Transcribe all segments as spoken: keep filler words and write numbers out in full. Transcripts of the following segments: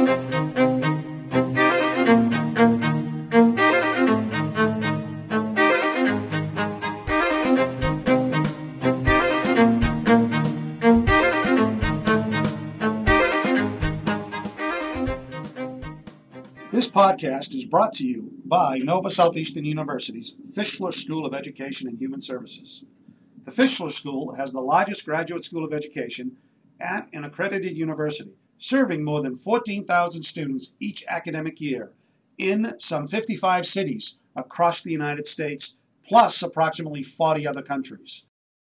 This podcast is brought to you by Nova Southeastern University's Fischler School of Education and Human Services. The Fischler School has the largest graduate school of education at an accredited university, serving more than fourteen thousand students each academic year in some fifty-five cities across the United States, plus approximately forty other countries.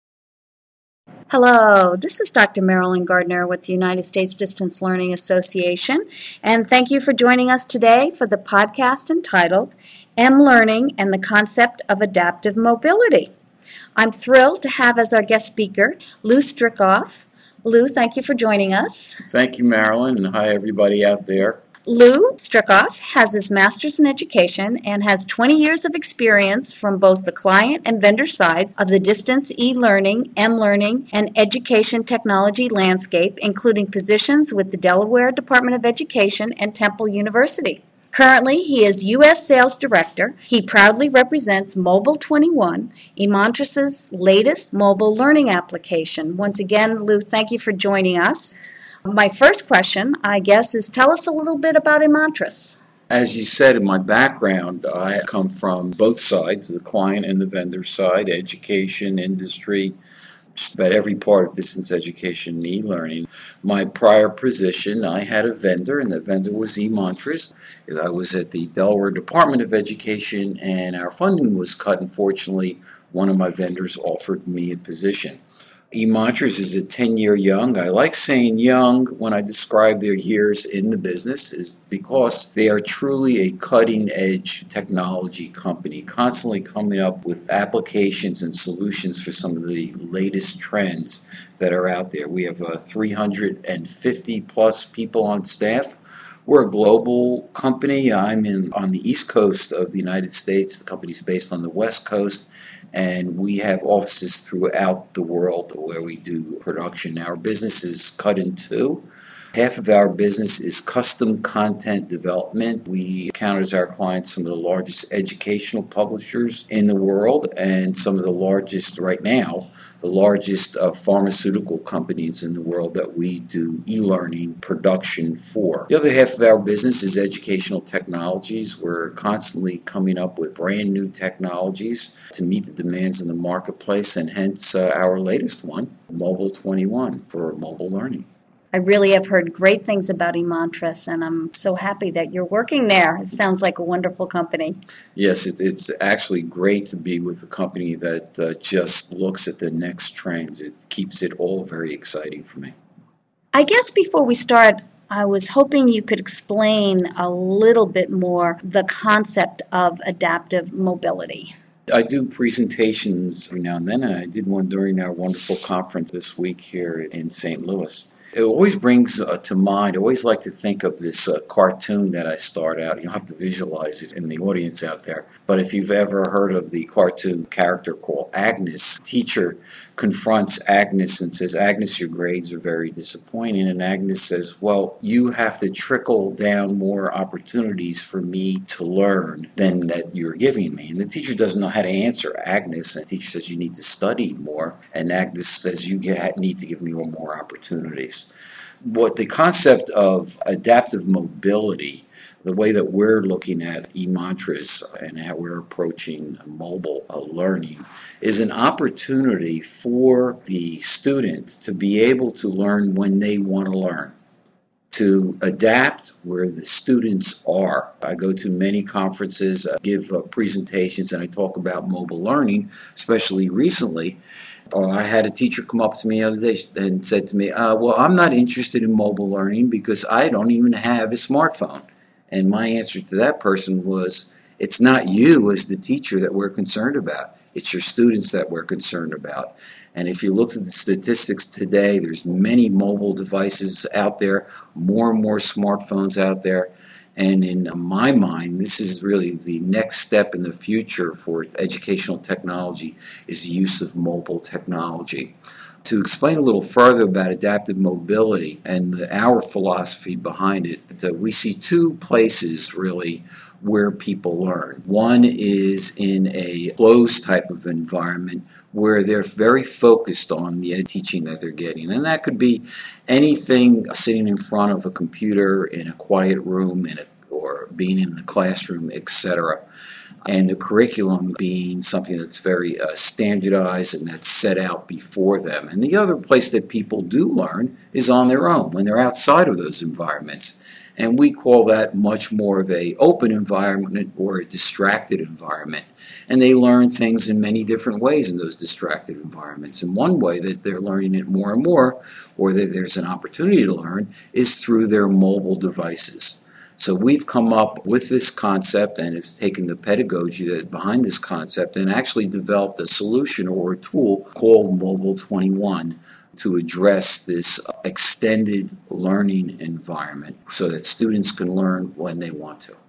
Hello, this is Doctor Marilyn Gardner with the United States Distance Learning Association, and thank you for joining us today for the podcast entitled M-Learning and the Concept of Adaptive Mobility. I'm thrilled to have as our guest speaker Lou Strickoff. Lou, thank you for joining us. Thank you, Marilyn, and hi everybody out there. Lou Strickoff has his master's in education and has twenty years of experience from both the client and vendor sides of the distance e-learning, M-learning, and education technology landscape, including positions with the Delaware Department of Education and Temple University. Currently, he is U S Sales Director. He proudly represents Mobile twenty-one, eMontress's latest mobile learning application. Once again, Lou, thank you for joining us. My first question, I guess, is tell us a little bit about eMontress. As you said, in my background, I come from both sides, the client and the vendor side, education, industry, just about every part of distance education and e-learning. My prior position, I had a vendor, and the vendor was eMontress. I was at the Delaware Department of Education, and our funding was cut. Unfortunately, one of my vendors offered me a position. eMontress is a ten-year young. I like saying young when I describe their years in the business is because they are truly a cutting-edge technology company, constantly coming up with applications and solutions for some of the latest trends that are out there. We have uh, three hundred fifty plus people on staff. We're a global company. I'm in on the East Coast of the United States. The company's based on the West Coast, and we have offices throughout the world where we do production. Our business is cut in two. Half of our business is custom content development. We count as our clients some of the largest educational publishers in the world and some of the largest, right now, the largest uh, pharmaceutical companies in the world that we do e-learning production for. The other half of our business is educational technologies. We're constantly coming up with brand new technologies to meet the demands in the marketplace, and hence uh, our latest one, Mobile twenty-one, for mobile learning. I really have heard great things about eMontress, and I'm so happy that you're working there. It sounds like a wonderful company. Yes, it, it's actually great to be with a company that uh, just looks at the next trends. It keeps it all very exciting for me. I guess before we start, I was hoping you could explain a little bit more the concept of adaptive mobility. I do presentations every now and then, and I did one during our wonderful conference this week here in Saint Louis. It always brings uh, to mind, I always like to think of this uh, cartoon that I start out. You'll have to visualize it in the audience out there. But if you've ever heard of the cartoon character called Agnes, teacher confronts Agnes and says, Agnes, your grades are very disappointing. And Agnes says, well, you have to trickle down more opportunities for me to learn than that you're giving me. And the teacher doesn't know how to answer Agnes. And the teacher says, you need to study more. And Agnes says, you get, need to give me more opportunities. What the concept of adaptive mobility, the way that we're looking at eMontress and how we're approaching mobile learning, is an opportunity for the student to be able to learn when they want to learn, to adapt where the students are. I go to many conferences, I give uh, presentations, and I talk about mobile learning, especially recently. Uh, I had a teacher come up to me the other day and said to me, uh, well, I'm not interested in mobile learning because I don't even have a smartphone. And my answer to that person was, it's not you as the teacher that we're concerned about. It's your students that we're concerned about. And if you look at the statistics today, there's many mobile devices out there, more and more smartphones out there. And in my mind, this is really the next step in the future for educational technology, is the use of mobile technology. To explain a little further about adaptive mobility and the, our philosophy behind it, that we see two places really where people learn. One is in a closed type of environment where they're very focused on the teaching that they're getting. And that could be anything sitting in front of a computer in a quiet room in a, or being in a classroom, et cetera. And the curriculum being something that's very uh, standardized and that's set out before them. And the other place that people do learn is on their own, when they're outside of those environments. And we call that much more of a open environment or a distracted environment. And they learn things in many different ways in those distracted environments. And one way that they're learning it more and more, or that there's an opportunity to learn, is through their mobile devices. So we've come up with this concept and have taken the pedagogy that behind this concept and actually developed a solution or a tool called Mobile twenty-one to address this extended learning environment so that students can learn when they want to.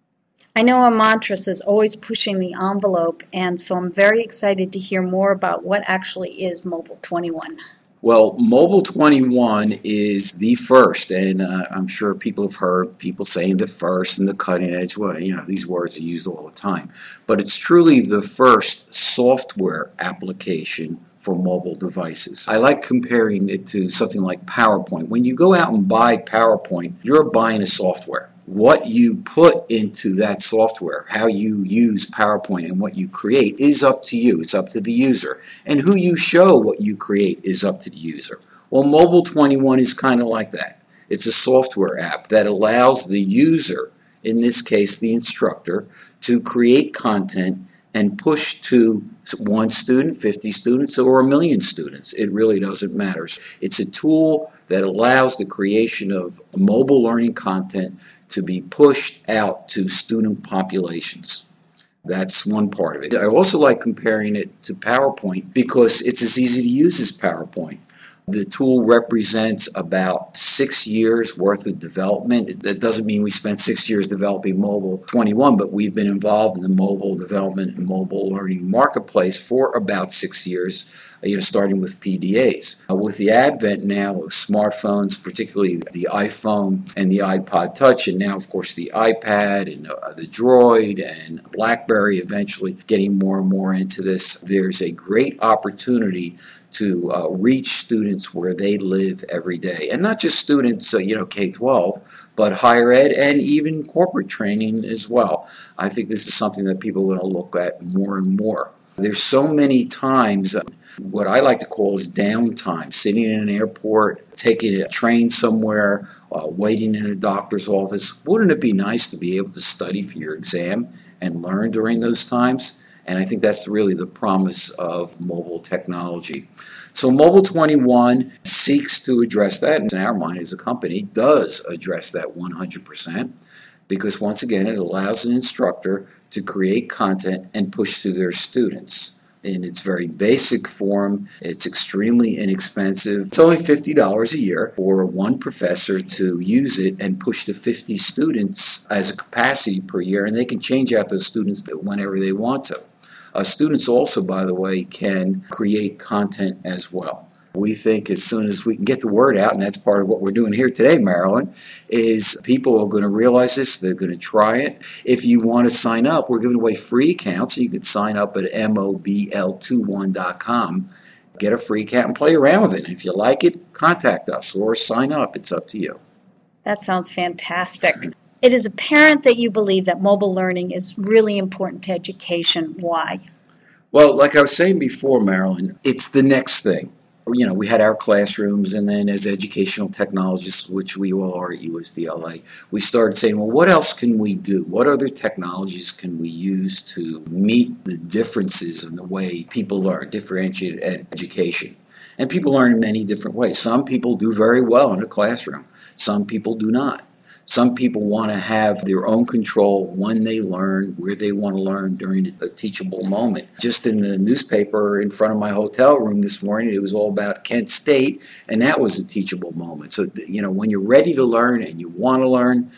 I know Amontrus is always pushing the envelope, and so I'm very excited to hear more about what actually is Mobile twenty-one. Well, Mobile twenty-one is the first, and uh, I'm sure people have heard people saying the first and the cutting edge. Well, you know, these words are used all the time. But it's truly the first software application for mobile devices. I like comparing it to something like PowerPoint. When you go out and buy PowerPoint, you're buying a software. What you put into that software, how you use PowerPoint and what you create is up to you. It's up to the user. And who you show what you create is up to the user. Well, Mobile twenty-one is kind of like that. It's a software app that allows the user, in this case the instructor, to create content and push to one student, fifty students, or a million students. It really doesn't matter. It's a tool that allows the creation of mobile learning content to be pushed out to student populations. That's one part of it. I also like comparing it to PowerPoint because it's as easy to use as PowerPoint. The tool represents about six years worth of development. That doesn't mean we spent six years developing Mobile twenty-one, but we've been involved in the mobile development and mobile learning marketplace for about six years, you know, starting with P D As. Uh, with the advent now of smartphones, particularly the iPhone and the iPod Touch, and now, of course, the iPad and uh, the Droid and BlackBerry eventually getting more and more into this, there's a great opportunity to uh, reach students where they live every day. And not just students, uh, you know, K twelve, but higher ed and even corporate training as well. I think this is something that people are going to look at more and more. There's so many times, uh, what I like to call is downtime, sitting in an airport, taking a train somewhere, uh, waiting in a doctor's office. Wouldn't it be nice to be able to study for your exam and learn during those times? And I think that's really the promise of mobile technology. So Mobile twenty-one seeks to address that, and in our mind as a company does address that one hundred percent, because once again it allows an instructor to create content and push to their students. In its very basic form, it's extremely inexpensive. It's only fifty dollars a year for one professor to use it and push to fifty students as a capacity per year, and they can change out those students whenever they want to. Uh, students also, by the way, can create content as well. We think as soon as we can get the word out, and that's part of what we're doing here today, Marilyn, is people are going to realize this, they're going to try it. If you want to sign up, we're giving away free accounts, so you can sign up at M O B L twenty-one dot com, get a free account and play around with it. And if you like it, contact us or sign up. It's up to you. That sounds fantastic. It is apparent that you believe that mobile learning is really important to education. Why? Well, like I was saying before, Marilyn, it's the next thing. You know, we had our classrooms, and then as educational technologists, which we all are at U S D L A, we started saying, well, what else can we do? What other technologies can we use to meet the differences in the way people learn, differentiated ed- education? And people learn in many different ways. Some people do very well in a classroom. Some people do not. Some people want to have their own control when they learn, where they want to learn during a teachable moment. Just in the newspaper in front of my hotel room this morning, it was all about Kent State, and that was a teachable moment. So, you know, when you're ready to learn and you want to learn,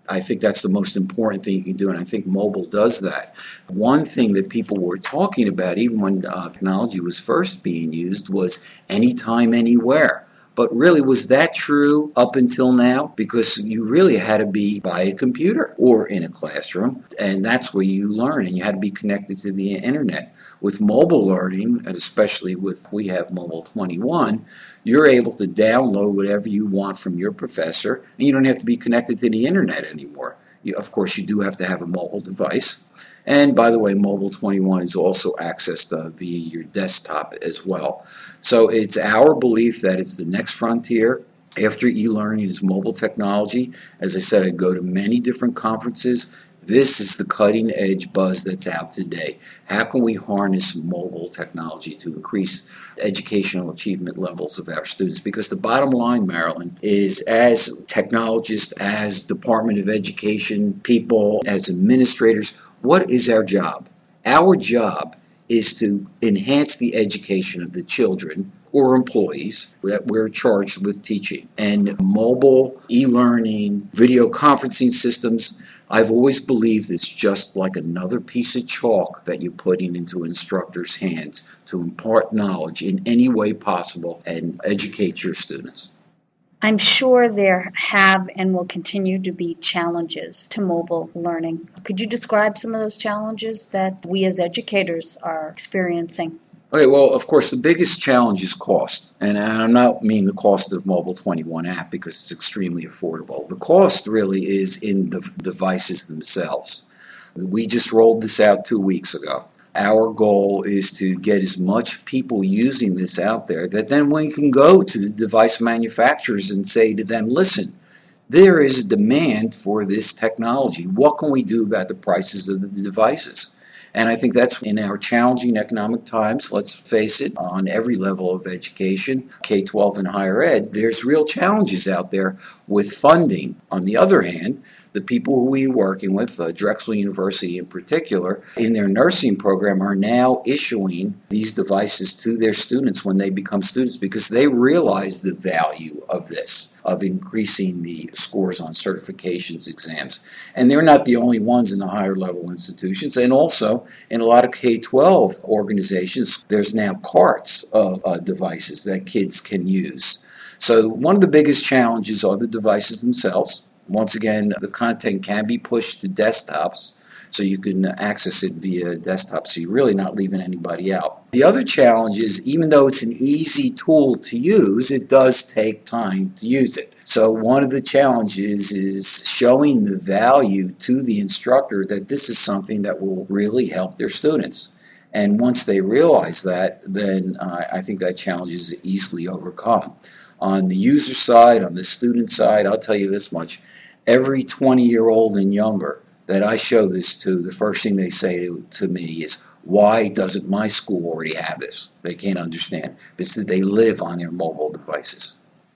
I think that's the most important thing you can do, and I think mobile does that. One thing that people were talking about, even when uh, technology was first being used, was anytime, anywhere. But really, was that true up until now? Because you really had to be by a computer or in a classroom, and that's where you learn, and you had to be connected to the internet. With mobile learning, and especially with, we have Mobile twenty-one, you're able to download whatever you want from your professor, and you don't have to be connected to the internet anymore. You, of course, you do have to have a mobile device. And by the way, Mobile twenty-one is also accessed uh, via your desktop as well. So it's our belief that it's the next frontier after e-learning is mobile technology. As I said, I go to many different conferences. This is the cutting edge buzz that's out today. How can we harness mobile technology to increase educational achievement levels of our students? Because the bottom line, Marilyn, is as technologists, as Department of Education people, as administrators, what is our job? Our job is to enhance the education of the children or employees that we're charged with teaching. And mobile, e-learning, video conferencing systems, I've always believed it's just like another piece of chalk that you're putting into instructors' hands to impart knowledge in any way possible and educate your students. I'm sure there have and will continue to be challenges to mobile learning. Could you describe some of those challenges that we as educators are experiencing? Okay, well, of course, the biggest challenge is cost. And I'm not mean the cost of Mobile twenty-one app because it's extremely affordable. The cost really is in the devices themselves. We just rolled this out two weeks ago. Our goal is to get as much people using this out there that then we can go to the device manufacturers and say to them, listen, there is a demand for this technology. What can we do about the prices of the devices? And I think that's in our challenging economic times, let's face it, on every level of education, K twelve and higher ed, there's real challenges out there with funding. On the other hand, the people who we're working with, uh, Drexel University in particular, in their nursing program are now issuing these devices to their students when they become students because they realize the value of this, of increasing the scores on certifications exams. And they're not the only ones in the higher level institutions. And also, in a lot of K twelve organizations, there's now carts of uh, devices that kids can use. So one of the biggest challenges are the devices themselves. Once again, the content can be pushed to desktops, so you can access it via desktop, so you're really not leaving anybody out. The other challenge is, even though it's an easy tool to use, it does take time to use it. So one of the challenges is showing the value to the instructor that this is something that will really help their students. And once they realize that, then uh, I think that challenge is easily overcome. On the user side, on the student side, I'll tell you this much. Every twenty-year-old and younger that I show this to, the first thing they say to, to me is, why doesn't my school already have this? They can't understand because they live on their mobile devices.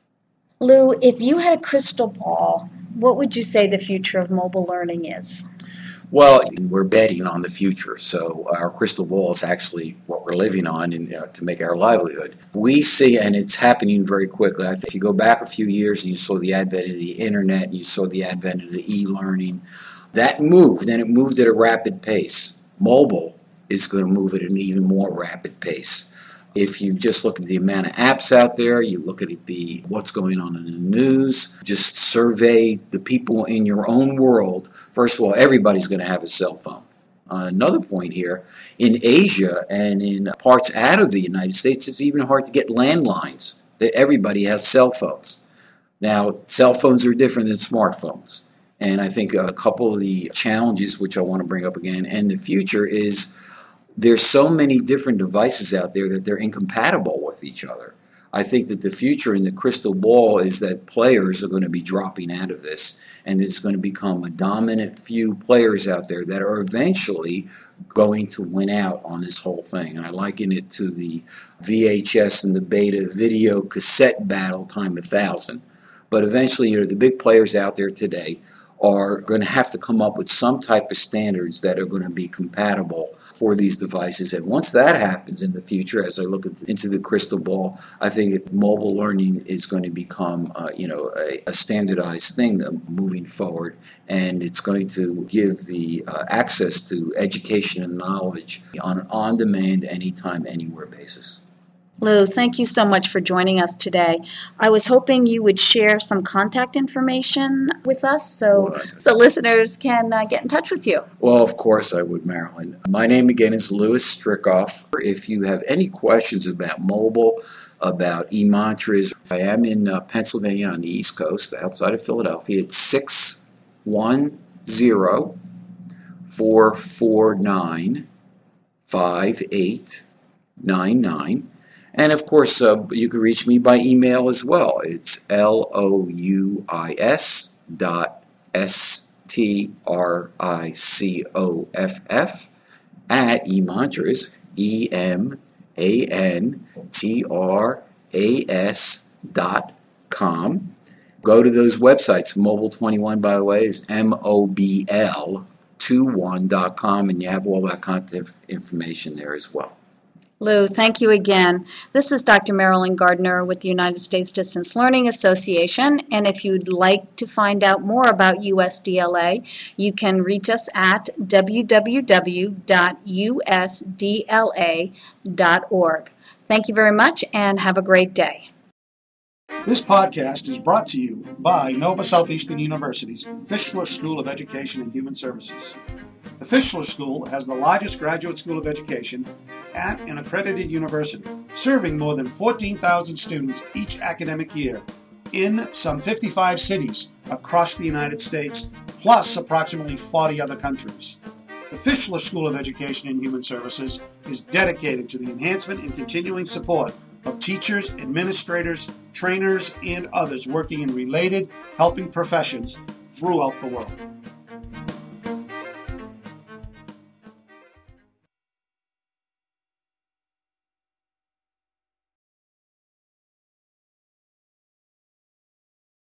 Lou, if you had a crystal ball, what would you say the future of mobile learning is? Well, we're betting on the future, so our crystal ball is actually what we're living on in, uh, to make our livelihood. We see, and it's happening very quickly. I think if you go back a few years and you saw the advent of the internet, and you saw the advent of the e-learning, that moved, and it moved at a rapid pace. Mobile is going to move at an even more rapid pace. If you just look at the amount of apps out there, you look at the what's going on in the news, just survey the people in your own world. First of all, everybody's going to have a cell phone. Uh, another point here, in Asia and in parts out of the United States, it's even hard to get landlines. Everybody has cell phones. Now, cell phones are different than smartphones. And I think a couple of the challenges, which I want to bring up again, and the future is, there's so many different devices out there that they're incompatible with each other. I think that the future in the crystal ball is that players are going to be dropping out of this, and it's going to become a dominant few players out there that are eventually going to win out on this whole thing. And I liken it to the V H S and the beta video cassette battle time a thousand. But eventually, you know, the big players out there today are going to have to come up with some type of standards that are going to be compatible for these devices. And once that happens in the future, as I look into the crystal ball, I think mobile learning is going to become, uh, you know, a, a standardized thing moving forward, and it's going to give the uh, access to education and knowledge on an on-demand, anytime, anywhere basis. Lou, thank you so much for joining us today. I was hoping you would share some contact information with us so, Well, so listeners can uh, get in touch with you. Well, of course I would, Marilyn. My name again is Louis Strickoff. If you have any questions about mobile, about eMantras, I am in uh, Pennsylvania on the East Coast, outside of Philadelphia. It's six one zero, four four nine, five eight nine nine. And of course, uh, you can reach me by email as well. It's L O U I S dot S T R I C O F F at eMantras, E M A N T R A S dot com. Go to those websites. Mobile twenty-one, by the way, is M O B L twenty-one dot com, and you have all that contact information there as well. Lou, thank you again. This is Doctor Marilyn Gardner with the United States Distance Learning Association, and if you'd like to find out more about U S D L A, you can reach us at w w w dot u s d l a dot org. Thank you very much, and have a great day. This podcast is brought to you by Nova Southeastern University's Fischler School of Education and Human Services. The Fischler School has the largest graduate school of education at an accredited university, serving more than fourteen thousand students each academic year in some fifty-five cities across the United States, plus approximately forty other countries. The Fischler School of Education and Human Services is dedicated to the enhancement and continuing support of teachers, administrators, trainers, and others working in related helping professions throughout the world.